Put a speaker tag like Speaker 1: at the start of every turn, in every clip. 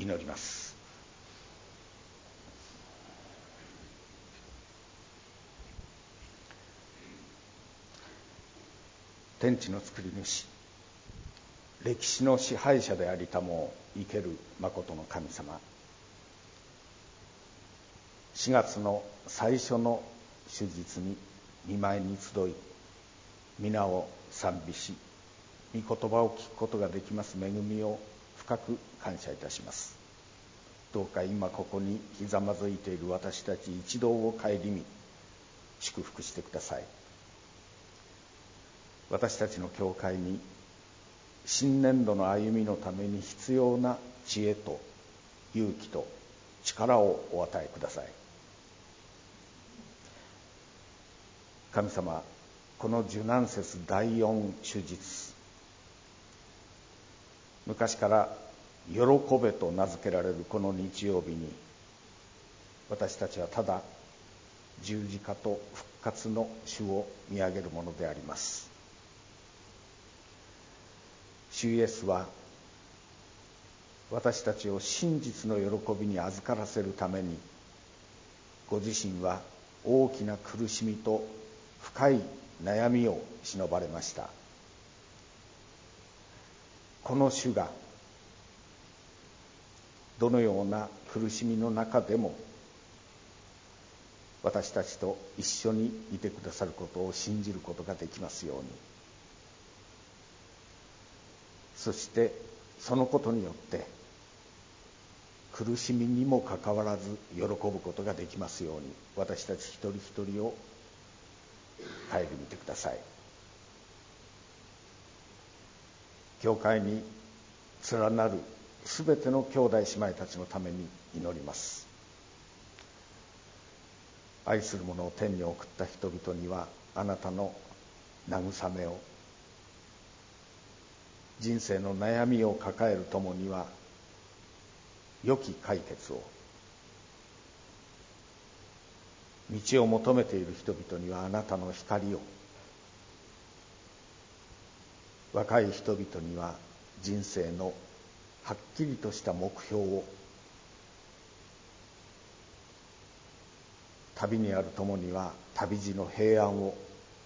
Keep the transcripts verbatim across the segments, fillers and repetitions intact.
Speaker 1: 祈ります。天地の作り主、歴史の支配者でありたも生けるまことの神様、しがつの最初の主日に御前に集い、皆を賛美し、御言葉を聞くことができます恵みを深く感謝いたします。どうか今ここにひざまずいている私たち一同を顧み祝福してください。私たちの教会に新年度の歩みのために必要な知恵と勇気と力をお与えください。神様、この受難節だいよん主日、昔から喜べと名付けられるこの日曜日に、私たちはただ十字架と復活の主を見上げるものであります。主イエスは私たちを真実の喜びに預からせるために、ご自身は大きな苦しみと深い悩みを忍ばれました。この主がどのような苦しみの中でも私たちと一緒にいてくださることを信じることができますように、そしてそのことによって苦しみにもかかわらず喜ぶことができますように、私たち一人一人を顧みてください。教会に連なるすべての兄弟姉妹たちのために祈ります。愛する者を天に送った人々にはあなたの慰めを、人生の悩みを抱える友には良き解決を、道を求めている人々にはあなたの光を、若い人々には人生のはっきりとした目標を、旅にある友には旅路の平安を、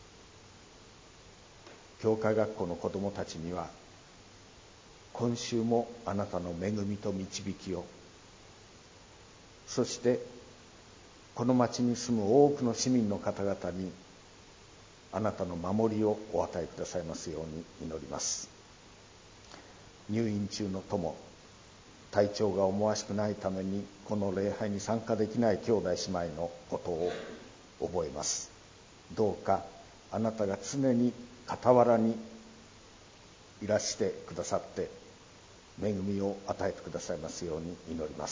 Speaker 1: 教会学校の子どもたちには今週もあなたの恵みと導きを、そしてこの町に住む多くの市民の方々にあなたの守りをお与えくださいますように祈ります。入院中の友、体調が思わしくないためにこの礼拝に参加できない兄弟姉妹のことを覚えます。どうかあなたが常に傍らにいらしてくださって恵みを与えてくださいますように祈ります。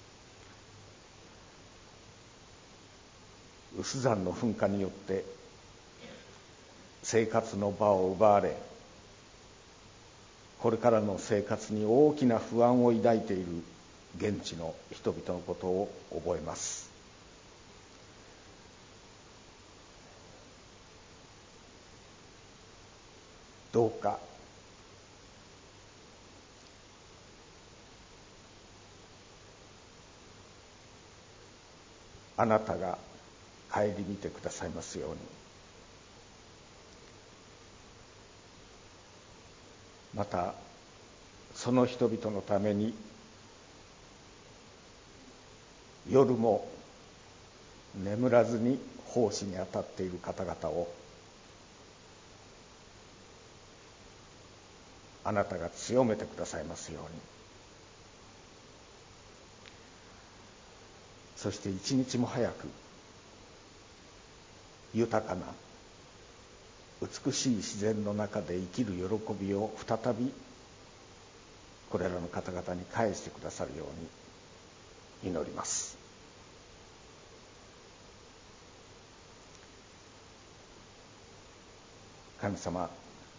Speaker 1: 有珠山の噴火によって生活の場を奪われ、これからの生活に大きな不安を抱いている現地の人々のことを覚えます。どうかあなたが顧みてくださいますように、またその人々のために夜も眠らずに奉仕に当たっている方々をあなたが強めてくださいますように、そして一日も早く豊かな美しい自然の中で生きる喜びを再びこれらの方々に返してくださるように祈ります。神様、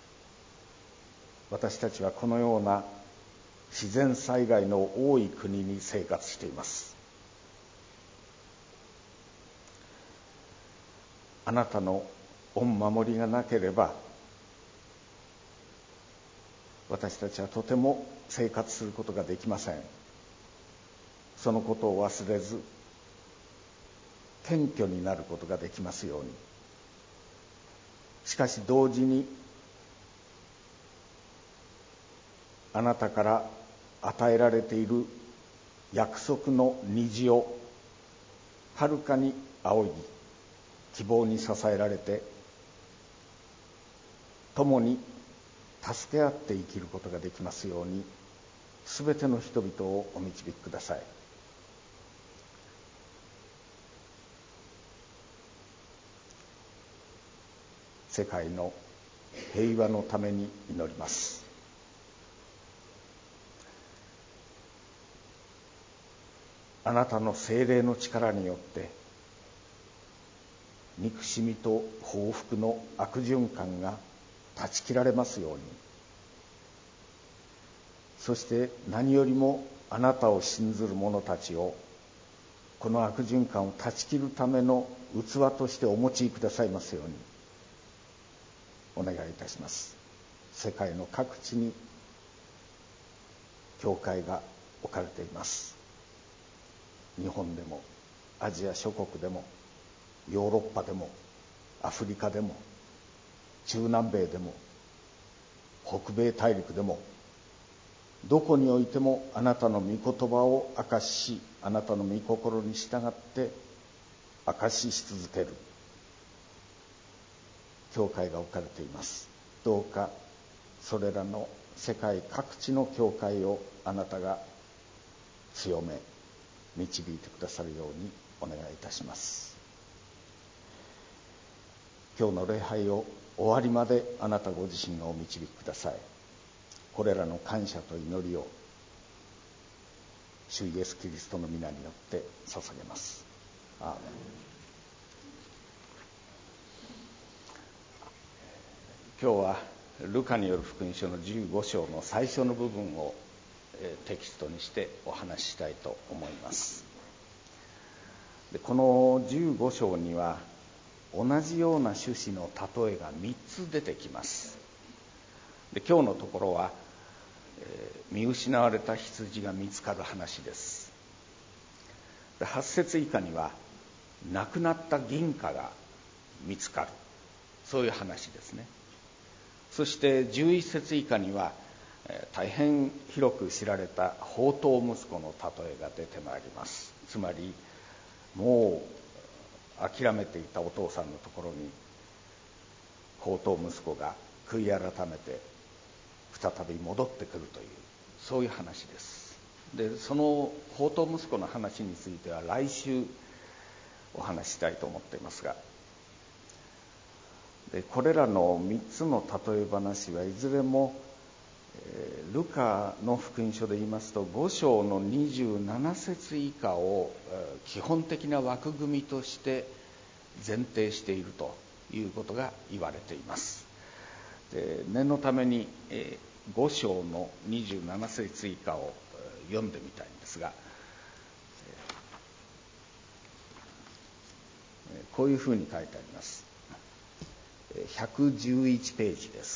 Speaker 1: 私たちはこのような自然災害の多い国に生活しています。あなたの御守りがなければ私たちはとても生活することができません。 そのことを忘れず謙虚になることができますように。しかし同時にあなたから与えられている約束の虹をはるかに仰ぎ、希望に支えられて共に助け合って生きることができますように、すべての人々をお導きください。世界の平和のために祈ります。あなたの聖霊の力によって憎しみと報復の悪循環が断ち切られますように。そして何よりもあなたを信ずる者たちをこの悪循環を断ち切るための器としてお持ちくださいますようにお願いいたします。世界の各地に教会が置かれています。日本でもアジア諸国でもヨーロッパでもアフリカでも中南米でも北米大陸でも、どこにおいてもあなたの御言葉を明かしし、あなたの御心に従って明かしし続ける教会が置かれています。どうかそれらの世界各地の教会をあなたが強め導いてくださるようにお願いいたします。今日の礼拝を終わりまであなたご自身がお導きください。これらの感謝と祈りを主イエスキリストの皆によって捧げます。アーメン。今日はルカによる福音書のじゅうご章の最初の部分をテキストにしてお話ししたいと思います。でこのじゅうご章には同じような趣旨の例えがみっつ出てきます。で今日のところは、えー、見失われた羊が見つかる話です。ではち節以下には亡くなった銀貨が見つかる、そういう話ですね。そしてじゅういち節以下には、えー、大変広く知られた放蕩息子の例えが出てまいります。つまりもう諦めていたお父さんのところに放蕩息子が悔い改めて再び戻ってくるという、そういう話です。でその放蕩息子の話については来週お話ししたいと思っていますが、でこれらのみっつの例え話はいずれも、えー、ルカの福音書で言いますとご章のにじゅうなな節以下を、えー、基本的な枠組みとして前提しているということが言われています。で念のために、えー、ご章のにじゅうなな節以下を、えー、読んでみたいんですが、えー、こういうふうに書いてあります。ひゃくじゅういちページです。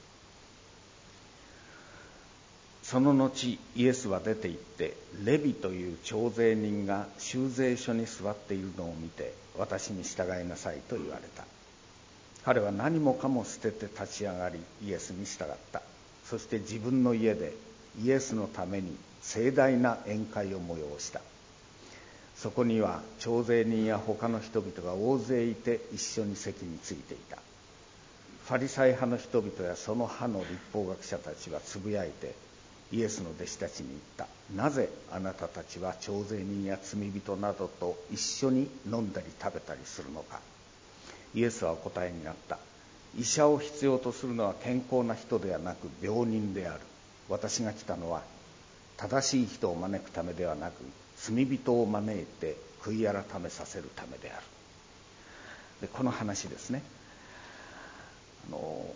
Speaker 1: その後イエスは出て行ってレビという徴税人が修税所に座っているのを見て、私に従いなさいと言われた。彼は何もかも捨てて立ち上がりイエスに従った。そして自分の家でイエスのために盛大な宴会を催した。そこには徴税人や他の人々が大勢いて一緒に席についていた。ファリサイ派の人々やその派の立法学者たちはつぶやいてイエスの弟子たちに言った。なぜあなたたちは徴税人や罪人などと一緒に飲んだり食べたりするのか。イエスはお答えになった。医者を必要とするのは健康な人ではなく病人である。私が来たのは正しい人を招くためではなく罪人を招いて悔い改めさせるためである。でこの話ですね。あの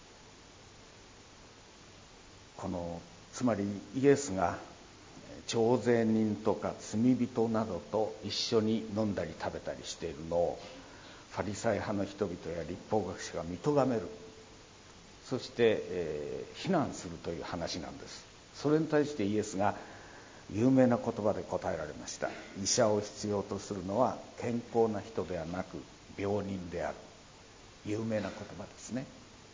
Speaker 1: このつまりイエスが徴税人とか罪人などと一緒に飲んだり食べたりしているのをファリサイ派の人々や立法学者が見とがめる、そして、えー、非難するという話なんです。それに対してイエスが有名な言葉で答えられました。医者を必要とするのは健康な人ではなく病人である。有名な言葉ですね。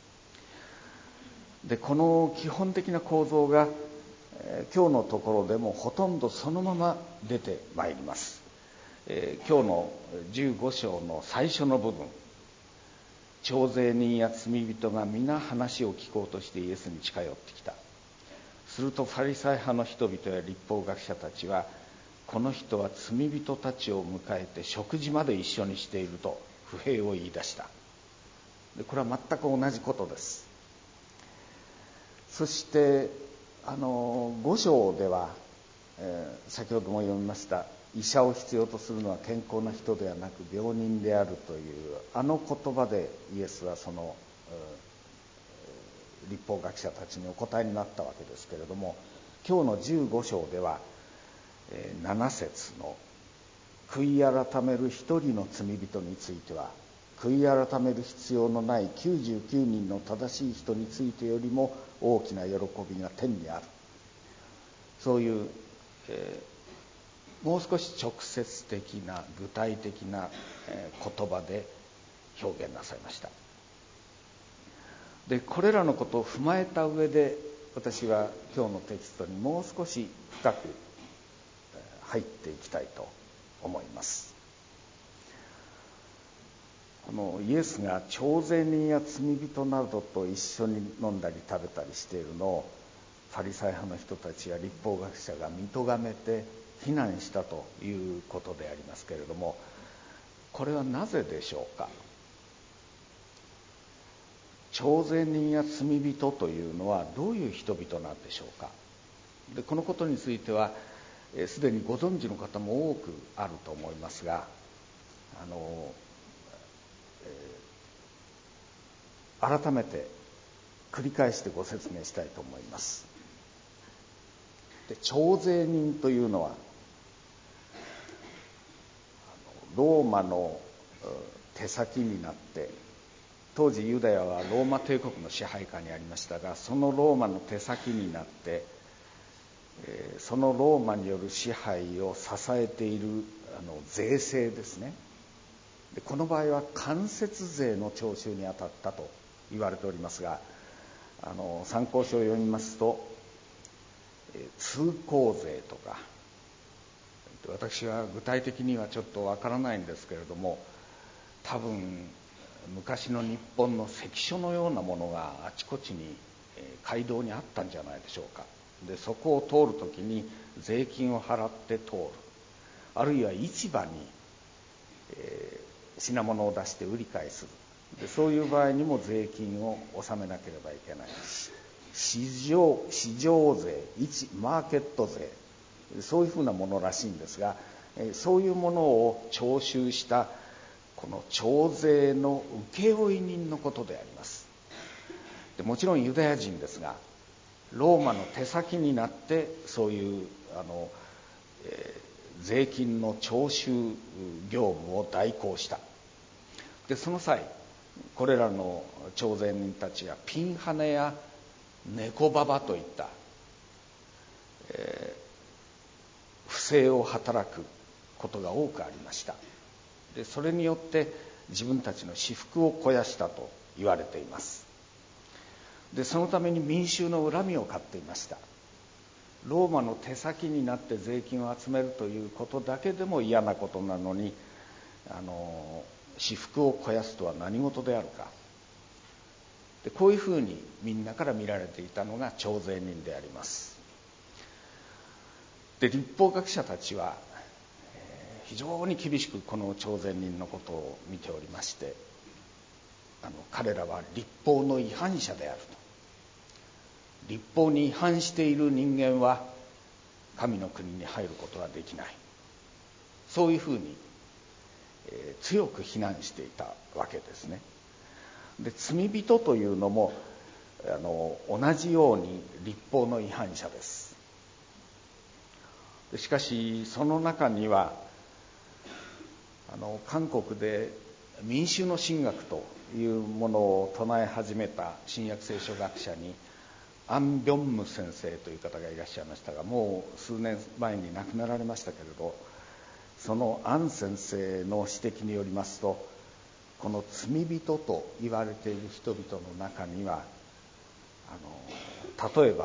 Speaker 1: でこの基本的な構造が、えー、今日のところでもほとんどそのまま出てまいります。えー、今日のじゅうご章の最初の部分、徴税人や罪人が皆話を聞こうとしてイエスに近寄ってきた。するとファリサイ派の人々や律法学者たちは、この人は罪人たちを迎えて食事まで一緒にしていると不平を言い出した。でこれは全く同じことです。そしてあのご章では、えー、先ほども読みました医者を必要とするのは健康な人ではなく病人であるというあの言葉でイエスはその、えー、律法学者たちにお答えになったわけですけれども、今日のじゅうご章では、えー、なな節の悔い改める一人の罪人については悔い改める必要のないきゅうじゅうきゅうにんの正しい人についてよりも大きな喜びが天にある。そういう、えー、もう少し直接的な具体的な、えー、言葉で表現なさいました。でこれらのことを踏まえた上で、私は今日のテキストにもう少し深く入っていきたいと思います。このイエスが徴税人や罪人などと一緒に飲んだり食べたりしているのをファリサイ派の人たちや律法学者が見とがめて非難したということでありますけれども、これはなぜでしょうか。徴税人や罪人というのはどういう人々なんでしょうか。でこのことについてはすでにご存知の方も多くあると思いますが、あの改めて繰り返してご説明したいと思います。で徴税人というのはローマの手先になって、当時ユダヤはローマ帝国の支配下にありましたが、そのローマの手先になってそのローマによる支配を支えているあの税制ですね。でこの場合は間接税の徴収に当たったと言われておりますが、あの参考書を読みますと、通行税とか、私は具体的にはちょっとわからないんですけれども、多分昔の日本の関所のようなものがあちこちに街道にあったんじゃないでしょうか。でそこを通るときに税金を払って通る、あるいは市場に、えー、品物を出して売り買いする。でそういう場合にも税金を納めなければいけないし、市場、市場税、市マーケット税、そういうふうなものらしいんですが、えー、そういうものを徴収したこの徴税の請負人のことであります。でもちろんユダヤ人ですが、ローマの手先になってそういうあの、えー、税金の徴収業務を代行した。でその際これらの徴税人たちはピンハネや猫ババといった、えー、不正を働くことが多くありました。でそれによって自分たちの私腹を肥やしたと言われています。でそのために民衆の恨みを買っていました。ローマの手先になって税金を集めるということだけでも嫌なことなのに、あの私腹を肥やすとは何事であるか。でこういうふうにみんなから見られていたのが徴税人であります。で律法学者たちは非常に厳しくこの徴税人のことを見ておりまして、あの彼らは律法の違反者であると。律法に違反している人間は神の国に入ることはできない。そういうふうに、えー、強く非難していたわけですね。で罪人というのもあの同じように律法の違反者です。しかしその中にはあの韓国で民衆の神学というものを唱え始めた新約聖書学者にアン・ビョンム先生という方がいらっしゃいましたが、もう数年前に亡くなられましたけれど、そのアン先生の指摘によりますと、この罪人と言われている人々の中には、あの例えば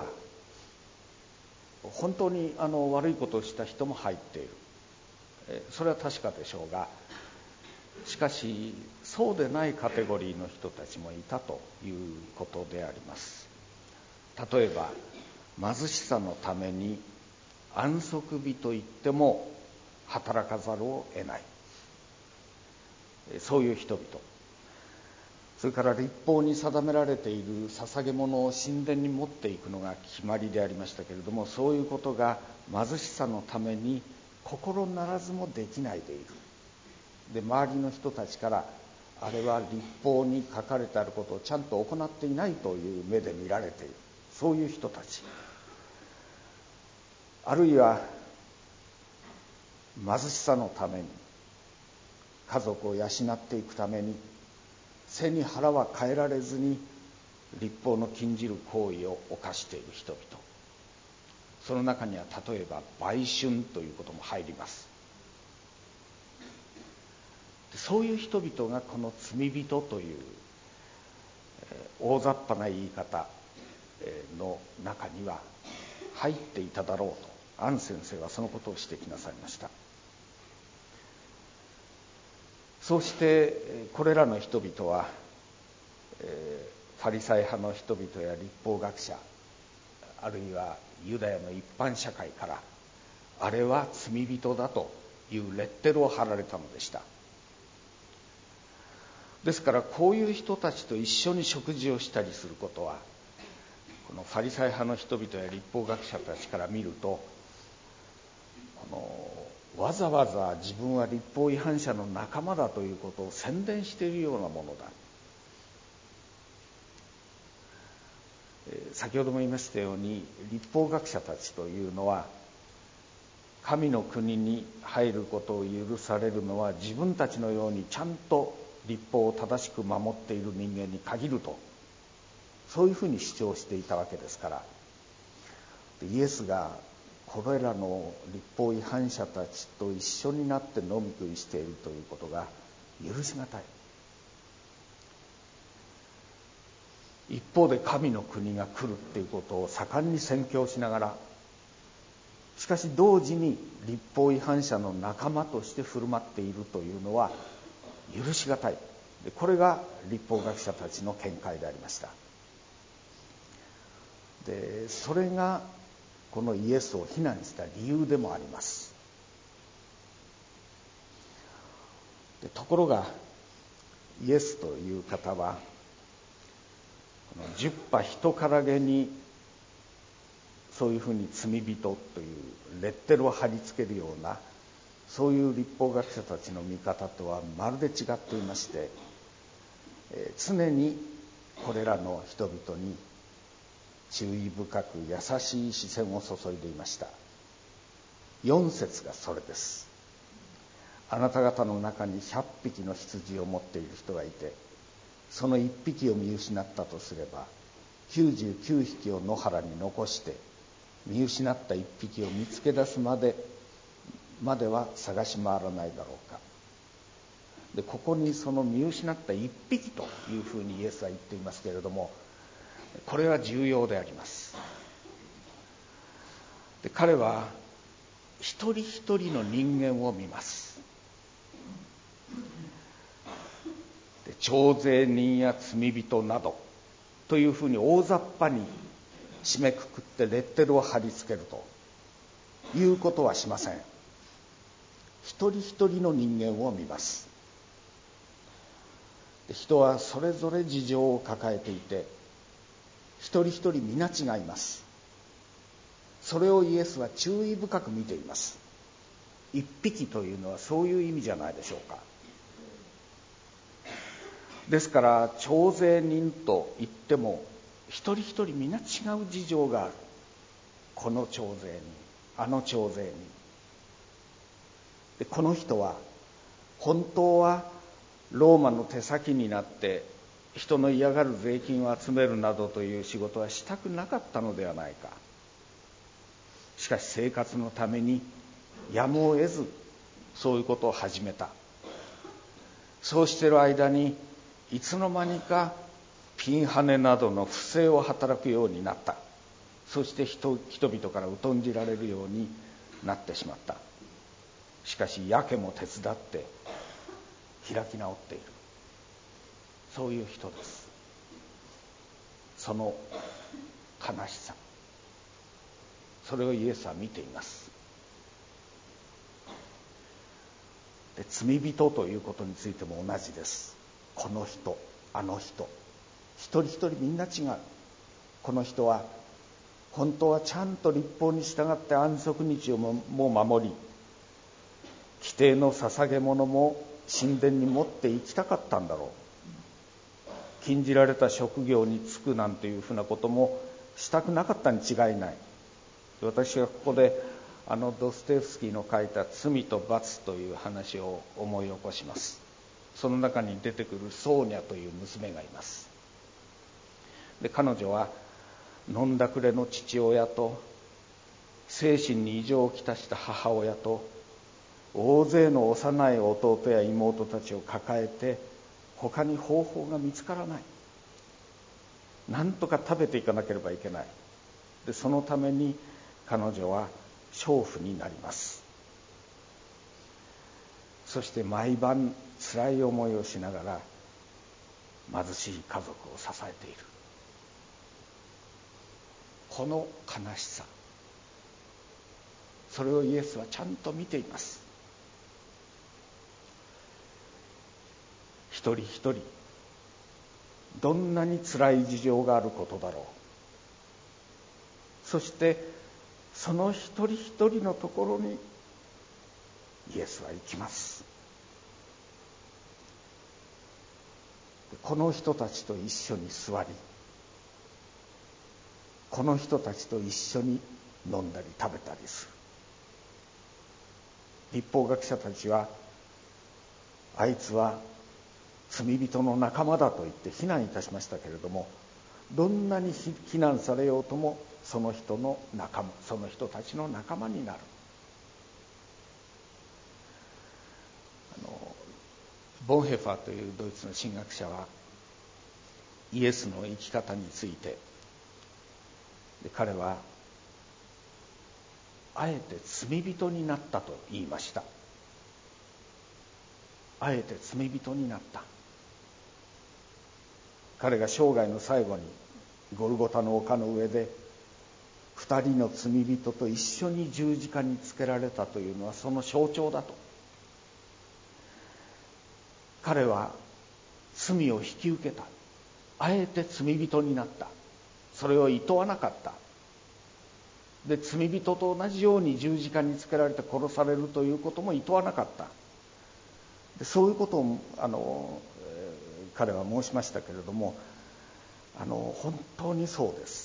Speaker 1: 本当にあの悪いことをした人も入っている、それは確かでしょうが、しかしそうでないカテゴリーの人たちもいたということであります。例えば貧しさのために安息日といっても働かざるを得ない、そういう人々、それから律法に定められている捧げ物を神殿に持っていくのが決まりでありましたけれども、そういうことが貧しさのために心ならずもできないでいる。で、周りの人たちからあれは律法に書かれてあることをちゃんと行っていないという目で見られている、そういう人たち、あるいは貧しさのために家族を養っていくために背に腹は変えられずに律法の禁じる行為を犯している人々、その中には例えば売春ということも入ります。そういう人々がこの罪人という大雑把な言い方の中には入っていただろうと、アン先生はそのことを指摘なさいました。そうしてこれらの人々はファリサイ派の人々や律法学者、あるいはユダヤの一般社会からあれは罪人だというレッテルを貼られたのでした。ですからこういう人たちと一緒に食事をしたりすることは、このファリサイ派の人々や律法学者たちから見ると、このわざわざ自分は律法違反者の仲間だということを宣伝しているようなものだ。先ほども言いましたように、律法学者たちというのは神の国に入ることを許されるのは自分たちのようにちゃんと律法を正しく守っている人間に限ると、そういうふうに主張していたわけですから、イエスがこれらの律法違反者たちと一緒になって飲み食いしているということが許しがたい。一方で神の国が来るっていうことを盛んに宣教しながら、しかし同時に律法違反者の仲間として振る舞っているというのは許しがたい。これが律法学者たちの見解でありました。で、それがこのイエスを非難した理由でもあります。でところがイエスという方はこの十羽人からげにそういうふうに罪人というレッテルを貼り付けるような、そういう律法学者たちの見方とはまるで違っていまして、えー、常にこれらの人々に注意深く優しい視線を注いでいました。四節がそれです。あなた方の中に百匹の羊を持っている人がいて、その一匹を見失ったとすれば、九十九匹を野原に残して見失った一匹を見つけ出すまでまでは探し回らないだろうか。で、ここにその見失った一匹というふうにイエスは言っていますけれども、これは重要であります。で、彼は一人一人の人間を見ます。で、徴税人や罪人などというふうに大雑把に締めくくってレッテルを貼り付けるということはしません。一人一人の人間を見ます。で、人はそれぞれ事情を抱えていて、一人一人皆違います。それをイエスは注意深く見ています。一匹というのはそういう意味じゃないでしょうか。ですから徴税人といっても一人一人皆違う事情がある。この徴税人、あの徴税人で、この人は本当はローマの手先になって人の嫌がる税金を集めるなどという仕事はしたくなかったのではないか。しかし生活のためにやむを得ずそういうことを始めた。そうしている間にいつの間にかピンハネなどの不正を働くようになった。そして人々から疎んじられるようになってしまった。しかしやけも手伝って開き直っている。そういう人です。その悲しさ、それをイエスは見ています。で、罪人ということについても同じです。この人、あの人、一人一人みんな違う。この人は本当はちゃんと律法に従って安息日をも守り、規定の捧げ物も神殿に持って行きたかったんだろう。禁じられた職業に就くなんていうふうなこともしたくなかったに違いない。私はここであのドストエフスキーの書いた罪と罰という話を思い起こします。その中に出てくるソーニャという娘がいます。で、彼女は飲んだくれの父親と精神に異常をきたした母親と大勢の幼い弟や妹たちを抱えて、他に方法が見つからない。なんとか食べていかなければいけない。で、そのために彼女は娼婦になります。そして毎晩辛い思いをしながら貧しい家族を支えている。この悲しさ、それをイエスはちゃんと見ています。一人一人どんなに辛い事情があることだろう。そしてその一人一人のところにイエスは行きます。この人たちと一緒に座り、この人たちと一緒に飲んだり食べたりする。律法学者たちは、あいつは罪人の仲間だと言って非難いたしましたけれども、どんなに非難されようともその人の仲間、その人たちの仲間になる。あのボンヘファーというドイツの神学者はイエスの生き方について、で彼はあえて罪人になったと言いました。あえて罪人になった。彼が生涯の最後にゴルゴタの丘の上で二人の罪人と一緒に十字架につけられたというのはその象徴だと。彼は罪を引き受けた。あえて罪人になった。それを厭わなかった。で、罪人と同じように十字架につけられて殺されるということも厭わなかった。で、そういうことをあの、えー、彼は申しましたけれども、あの本当にそうです。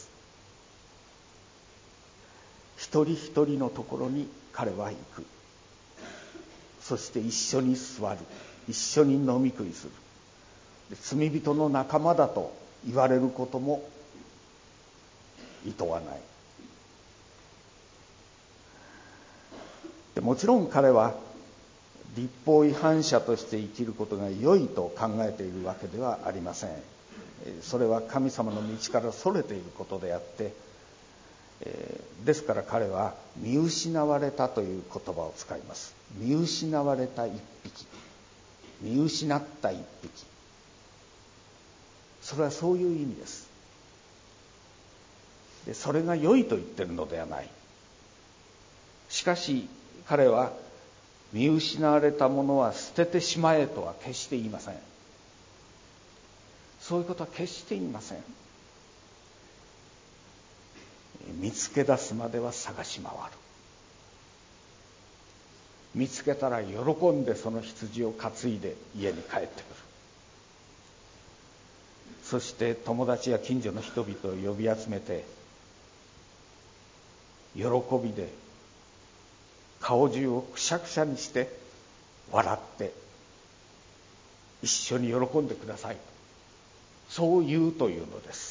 Speaker 1: 一人一人のところに彼は行く。そして一緒に座る。一緒に飲み食いする。で、罪人の仲間だと言われることも厭わない。で、もちろん彼は律法違反者として生きることが良いと考えているわけではありません。それは神様の道からそれていることであって、ですから彼は見失われたという言葉を使います。見失われた一匹、見失った一匹、それはそういう意味です。で、それが良いと言ってるのではない。しかし彼は見失われたものは捨ててしまえとは決して言いません。そういうことは決して言いません。見つけ出すまでは探し回る。見つけたら喜んでその羊を担いで家に帰ってくる。そして友達や近所の人々を呼び集めて、喜びで顔中をくしゃくしゃにして笑って一緒に喜んでください。 そう言うというのです。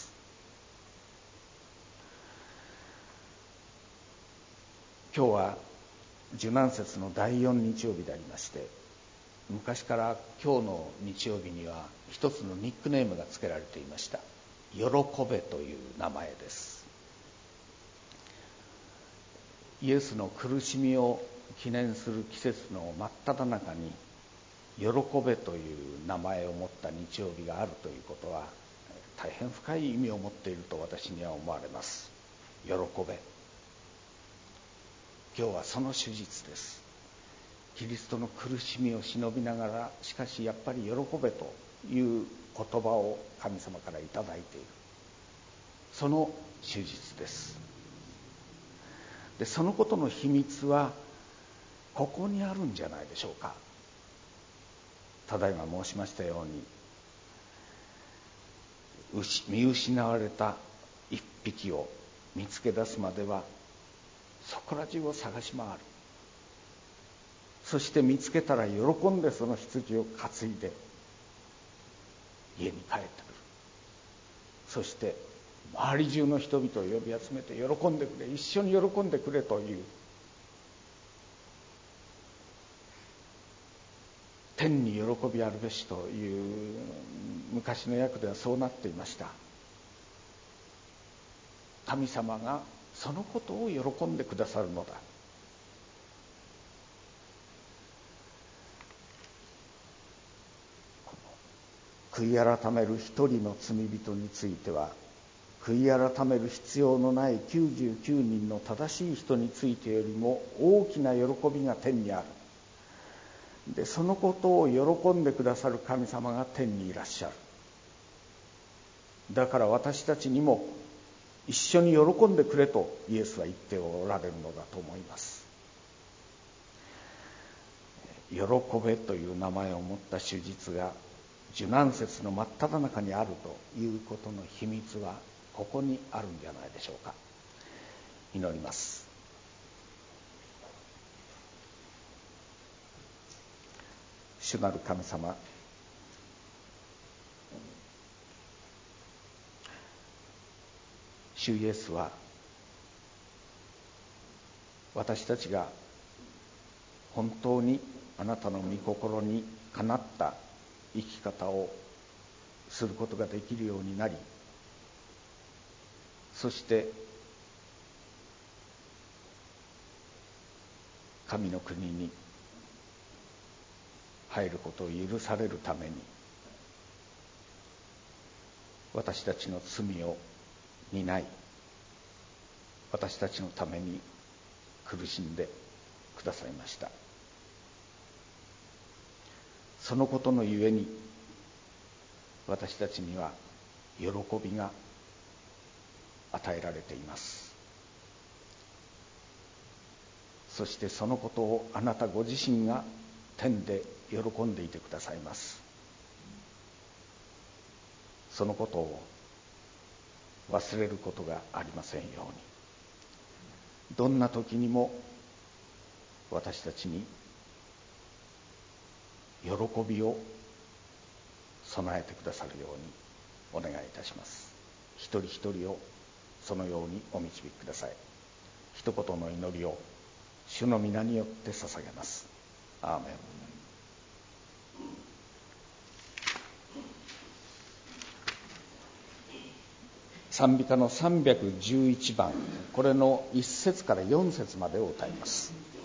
Speaker 1: 今日は受難節のだいよん日曜日でありまして、昔から今日の日曜日には一つのニックネームが付けられていました。喜べという名前です。イエスの苦しみを記念する季節の真っ只中に喜べという名前を持った日曜日があるということは大変深い意味を持っていると私には思われます。喜べ。今日はその手術です。キリストの苦しみを忍びながら、しかしやっぱり喜べという言葉を神様からいただいている、その手術です。で、そのことの秘密はここにあるんじゃないでしょうか。ただいま申しましたように、見失われた一匹を見つけ出すまではそこら中を探し回る。そして見つけたら喜んでその羊を担いで家に帰ってくる。そして周り中の人々を呼び集めて喜んでくれ、一緒に喜んでくれという、天に喜びあるべしという昔の訳ではそうなっていました。神様がそのことを喜んでくださるのだ。悔い改める一人の罪人については、悔い改める必要のないきゅうじゅうきゅうにんの正しい人についてよりも大きな喜びが天にある。で、そのことを喜んでくださる神様が天にいらっしゃる。だから私たちにも一緒に喜んでくれとイエスは言っておられるのだと思います。喜べという名前を持った手術が受難節の真っ只中にあるということの秘密はここにあるんじゃないでしょうか。祈ります。主なる神様、主イエスは私たちが本当にあなたの御心にかなった生き方をすることができるようになり、そして神の国に入ることを許されるために私たちの罪を担い、私たちのために苦しんでくださいました。そのことのゆえに私たちには喜びが与えられています。そしてそのことをあなたご自身が天で喜んでいてくださいます。そのことを忘れることがありませんように。どんな時にも私たちに喜びを備えてくださるようにお願いいたします。一人一人をそのようにお導きください。一言の祈りを主の皆によって捧げます。アーメン。賛美歌のさんびゃくじゅういちばん、これのいっ節からよん節までを歌います。